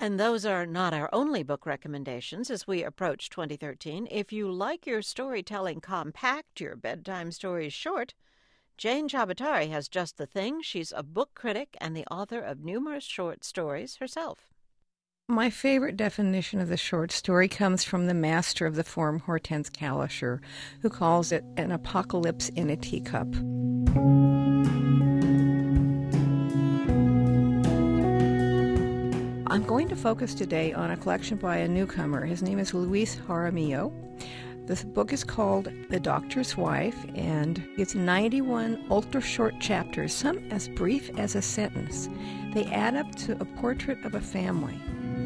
And those are not our only book recommendations as we approach 2013. If you like your storytelling compact, your bedtime stories short, Jane Chabottari has just the thing. She's a book critic and the author of numerous short stories herself. My favorite definition of the short story comes from the master of the form, Hortense Kalischer, who calls it an apocalypse in a teacup. I'm going to focus today on a collection by a newcomer. His name is Luis Jaramillo. This book is called The Doctor's Wife, and it's 91 ultra-short chapters, some as brief as a sentence. They add up to a portrait of a family.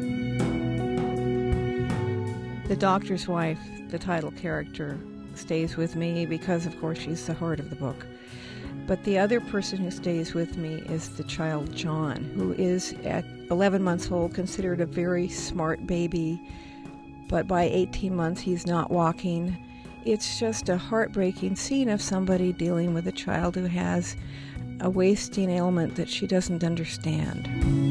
The Doctor's Wife, the title character, stays with me because, of course, she's the heart of the book. But the other person who stays with me is the child John, who is, at 11 months old, considered a very smart baby, but by 18 months he's not walking. It's just a heartbreaking scene of somebody dealing with a child who has a wasting ailment that she doesn't understand.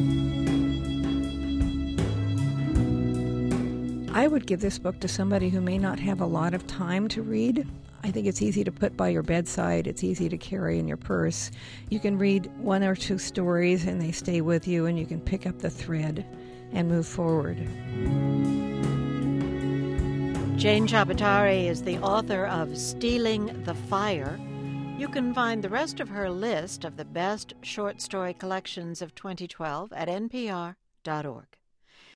I would give this book to somebody who may not have a lot of time to read. I think it's easy to put by your bedside. It's easy to carry in your purse. You can read one or two stories and they stay with you, and you can pick up the thread and move forward. Jane Chabottari is the author of Stealing the Fire. You can find the rest of her list of the best short story collections of 2012 at npr.org.